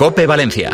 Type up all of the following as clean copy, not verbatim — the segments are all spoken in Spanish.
COPE Valencia.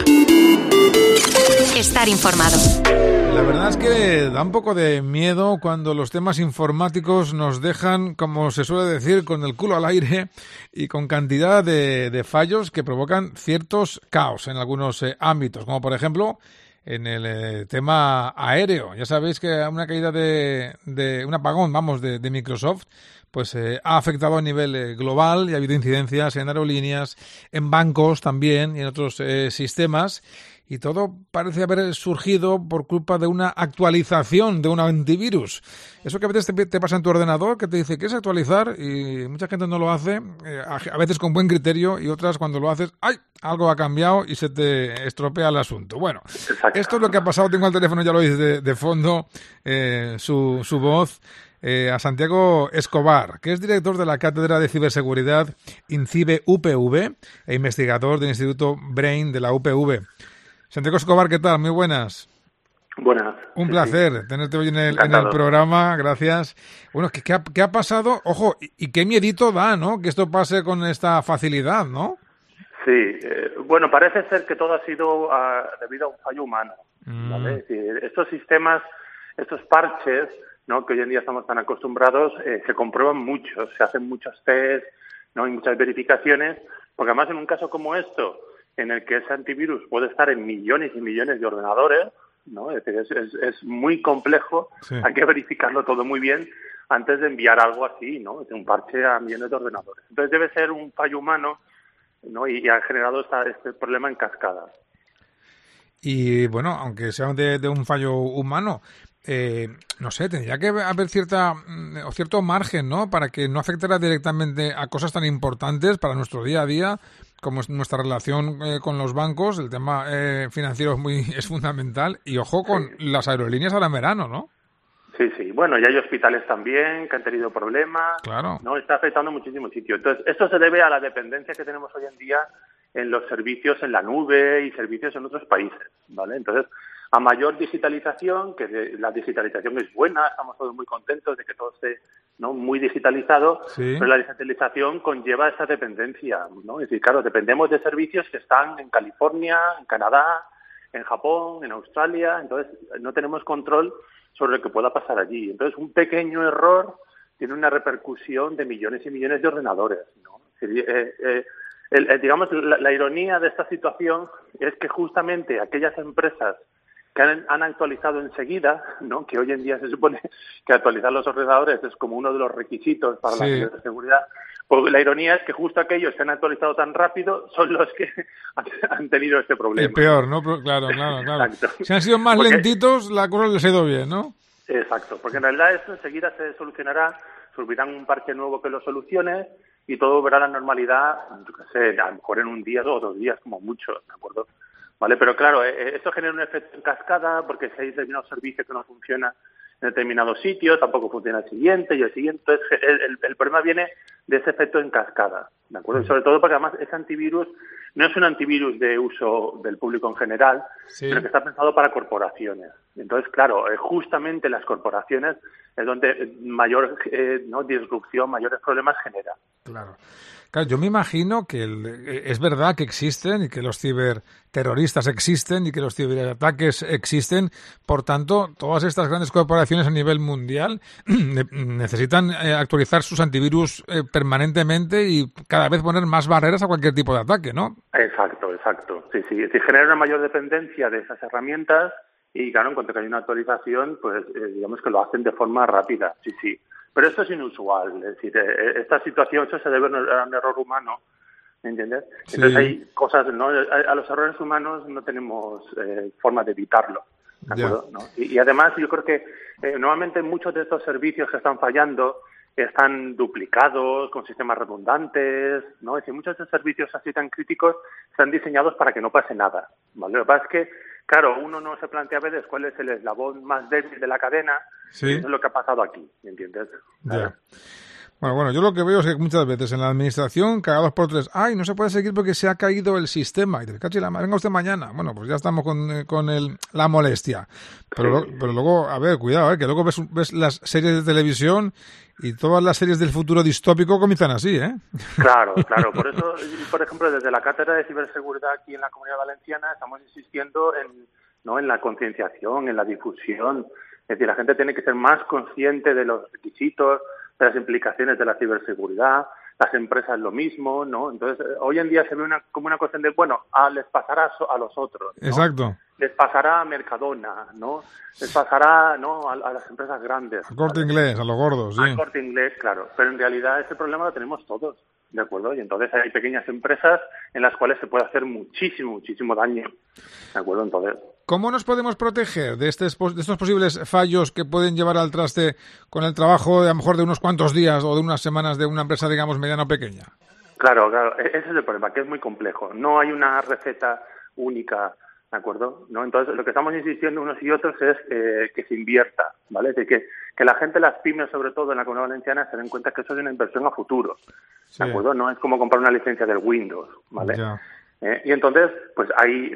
Estar informado. La verdad es que da un poco de miedo cuando los temas informáticos nos dejan, como se suele decir, con el culo al aire y con cantidad de fallos que provocan ciertos caos en algunos ámbitos, como por ejemplo en el tema aéreo. Ya sabéis que una caída de un apagón, de Microsoft, pues ha afectado a nivel global y ha habido incidencias en aerolíneas, en bancos también y en otros sistemas. Y todo parece haber surgido por culpa de una actualización de un antivirus. Eso que a veces te pasa en tu ordenador, que te dice ¿quieres actualizar? Y mucha gente no lo hace, a veces con buen criterio, y otras cuando lo haces, ¡ay! Algo ha cambiado y se te estropea el asunto. Bueno, Exacto. Esto es lo que ha pasado. Tengo al teléfono, ya lo oís de fondo, su voz, a Santiago Escobar, que es director de la Cátedra de Ciberseguridad INCIBE UPV e investigador del Instituto Brain de la UPV. Santiago Escobar, ¿qué tal? Muy buenas. Buenas. Un placer tenerte hoy en el programa, gracias. Bueno, ¿qué ha pasado? Ojo, y qué miedito da, ¿no? Que esto pase con esta facilidad, ¿no? Sí, bueno, parece ser que todo ha sido debido a un fallo humano, ¿vale? Es decir, estos sistemas, estos parches, ¿no?, que hoy en día estamos tan acostumbrados, se comprueban muchos, se hacen muchos test, ¿no?, y muchas verificaciones, porque además en un caso como esto, en el que ese antivirus puede estar en millones y millones de ordenadores, ¿no? Es decir, es muy complejo, sí. Hay que verificarlo todo muy bien antes de enviar algo así, ¿no? Un parche a millones de ordenadores. Entonces debe ser un fallo humano, ¿no? Y ha generado este problema en cascada. Y bueno, aunque sea de un fallo humano, no sé, tendría que haber cierto margen, ¿no?, para que no afectara directamente a cosas tan importantes para nuestro día a día, como es nuestra relación con los bancos. El tema financiero es fundamental. Y ojo con las aerolíneas ahora en verano, ¿no? Sí. Bueno, y hay hospitales también que han tenido problemas. Claro. No, está afectando muchísimos sitios. Entonces, esto se debe a la dependencia que tenemos hoy en día en los servicios en la nube y servicios en otros países, ¿vale? Entonces, a mayor digitalización, la digitalización es buena, estamos todos muy contentos de que todo esté, ¿no?, muy digitalizado, sí. Pero la digitalización conlleva esa dependencia, ¿no? Es decir, claro, dependemos de servicios que están en California, en Canadá, en Japón, en Australia, entonces no tenemos control sobre lo que pueda pasar allí. Entonces, un pequeño error tiene una repercusión de millones y millones de ordenadores, ¿no? Es decir, digamos, la ironía de esta situación es que justamente aquellas empresas que han actualizado enseguida, ¿no?, que hoy en día se supone que actualizar los ordenadores es como uno de los requisitos para la seguridad, pues la ironía es que justo aquellos que han actualizado tan rápido son los que han tenido este problema. El peor, ¿no? Claro. Si han sido más lentitos, la cosa les ha ido bien, ¿no? Exacto, porque en realidad eso enseguida se solucionará, subirán un parche nuevo que lo solucione y todo volverá a la normalidad, yo qué sé, a lo mejor en un día o 2 días como mucho, ¿de acuerdo? Vale, pero claro, esto genera un efecto en cascada porque si hay determinado servicio que no funciona en determinado sitio, tampoco funciona el siguiente y el siguiente. Entonces, el problema viene de ese efecto en cascada, ¿de acuerdo? Y sobre todo porque además ese antivirus no es un antivirus de uso del público en general, sino que está pensado para corporaciones. Entonces, claro, justamente las corporaciones es donde mayor disrupción, mayores problemas genera. Claro, yo me imagino que es verdad que existen y que los ciberterroristas existen y que los ciberataques existen. Por tanto, todas estas grandes corporaciones a nivel mundial necesitan actualizar sus antivirus permanentemente y cada vez poner más barreras a cualquier tipo de ataque, ¿no? Exacto. Sí. Es decir, genera una mayor dependencia de esas herramientas y, claro, en cuanto que hay una actualización, pues digamos que lo hacen de forma rápida, sí. Pero esto es inusual, es decir, esta situación, eso se debe a un error humano, ¿me entiendes? Sí. Entonces hay cosas, ¿no? A los errores humanos no tenemos forma de evitarlo, ¿de acuerdo? ¿No? Y además yo creo que normalmente muchos de estos servicios que están fallando están duplicados, con sistemas redundantes, ¿no? Es decir, muchos de estos servicios así tan críticos están diseñados para que no pase nada, ¿vale? Lo que pasa es que, claro, uno no se plantea a veces cuál es el eslabón más débil de la cadena, y eso es lo que ha pasado aquí, ¿me entiendes? Ya. Bueno, yo lo que veo es que muchas veces en la administración, cada 2 por 3, ¡ay, no se puede seguir porque se ha caído el sistema! Y te cachi la madre, venga usted mañana. Bueno, pues ya estamos con la molestia. Pero luego, a ver, cuidado, que luego ves las series de televisión y todas las series del futuro distópico comienzan así, ¿eh? Claro. Por eso, por ejemplo, desde la Cátedra de Ciberseguridad aquí en la Comunidad Valenciana estamos insistiendo en la concienciación, en la difusión. Es decir, la gente tiene que ser más consciente de los requisitos, de las implicaciones de la ciberseguridad, las empresas lo mismo, ¿no? Entonces, hoy en día se ve como una cuestión de, les pasará a los otros, ¿no? Exacto. Les pasará a Mercadona, ¿no? Les pasará, ¿no? a las empresas grandes. Al Corte Inglés, a los gordos, sí. Al Corte Inglés, claro. Pero en realidad ese problema lo tenemos todos, ¿de acuerdo? Y entonces hay pequeñas empresas en las cuales se puede hacer muchísimo daño, ¿de acuerdo? Entonces, ¿cómo nos podemos proteger de estos posibles fallos que pueden llevar al traste con el trabajo a lo mejor de unos cuantos días o de unas semanas de una empresa, digamos, mediana o pequeña? Claro, ese es el problema, que es muy complejo. No hay una receta única, ¿de acuerdo? ¿No? Entonces, lo que estamos insistiendo unos y otros es que se invierta, ¿vale? De que la gente, las pymes, sobre todo en la Comunidad Valenciana, se den cuenta que eso es una inversión a futuro, ¿de acuerdo? No es como comprar una licencia del Windows, ¿vale? Ya. Y entonces, pues hay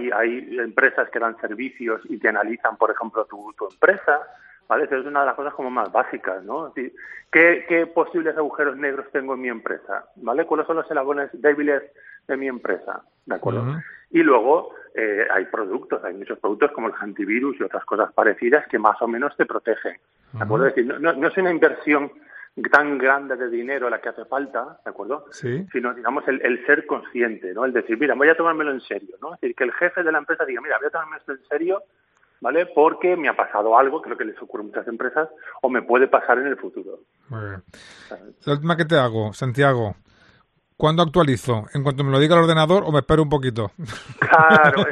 empresas que dan servicios y te analizan, por ejemplo, tu empresa, ¿vale? Eso es una de las cosas como más básicas, ¿no? Es decir, ¿qué posibles agujeros negros tengo en mi empresa? ¿Vale? ¿Cuáles son los eslabones débiles de mi empresa? ¿De acuerdo? Uh-huh. Y luego hay muchos productos como los antivirus y otras cosas parecidas que más o menos te protegen, ¿de acuerdo? Es decir, no es una inversión tan grande de dinero la que hace falta, ¿de acuerdo? Sí. Sino, digamos, el ser consciente, ¿no? El decir, mira, voy a tomármelo en serio, ¿no? Es decir, que el jefe de la empresa diga, mira, voy a tomarme esto en serio, ¿vale? Porque me ha pasado algo, que es lo que les ocurre a muchas empresas, o me puede pasar en el futuro. Muy bien. La última que te hago, Santiago, ¿cuándo actualizo? ¿En cuanto me lo diga el ordenador o me espero un poquito? Claro,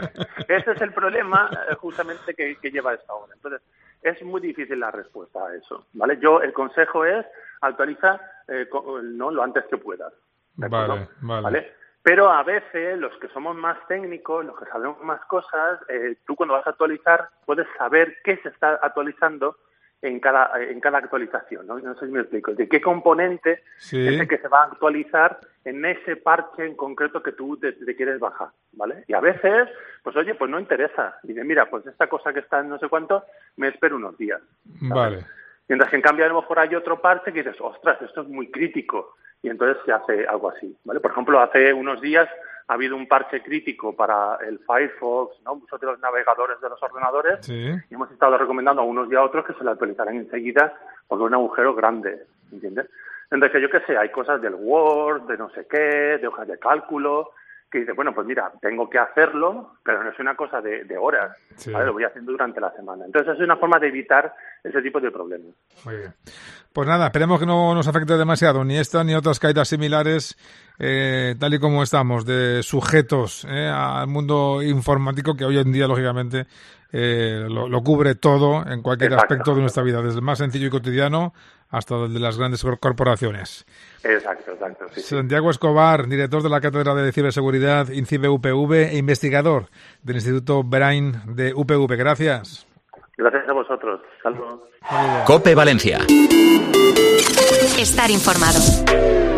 ese es el problema justamente que lleva esta hora. Entonces, es muy difícil la respuesta a eso, ¿vale? El consejo es actualiza lo antes que puedas, ¿de acuerdo? Vale. Pero a veces los que somos más técnicos, los que sabemos más cosas, tú cuando vas a actualizar puedes saber qué se está actualizando en cada actualización, ¿no? No sé si me explico. De qué componente es el que se va a actualizar en ese parche en concreto que tú te quieres bajar, ¿vale? Y a veces, pues oye, pues no interesa. Dice, mira, pues esta cosa que está en no sé cuánto, me espero unos días, ¿sabes? Vale. Mientras que en cambio a lo mejor hay otro parche que dices, ostras, esto es muy crítico. Y entonces se hace algo así, ¿vale? Por ejemplo, hace unos días ha habido un parche crítico para el Firefox, ¿no? Muchos de los navegadores de los ordenadores. Sí. Y hemos estado recomendando a unos y a otros que se lo actualizaran enseguida por un agujero grande, ¿entiendes? Entonces, yo qué sé, hay cosas del Word, de no sé qué, de hojas de cálculo, que dice, bueno, pues mira, tengo que hacerlo, pero no es una cosa de horas, ¿vale? Lo voy haciendo durante la semana. Entonces, es una forma de evitar ese tipo de problemas. Muy bien. Pues nada, esperemos que no nos afecte demasiado, ni esta ni otras caídas similares, tal y como estamos, de sujetos al mundo informático que hoy en día, lógicamente, lo cubre todo en cualquier aspecto de nuestra vida, desde el más sencillo y cotidiano hasta el de las grandes corporaciones. Exacto. Sí. Santiago Escobar, director de la Cátedra de Ciberseguridad INCIBE UPV e investigador del Instituto Brain de UPV. Gracias. Gracias a vosotros. Saludos. COPE Valencia. Estar informado.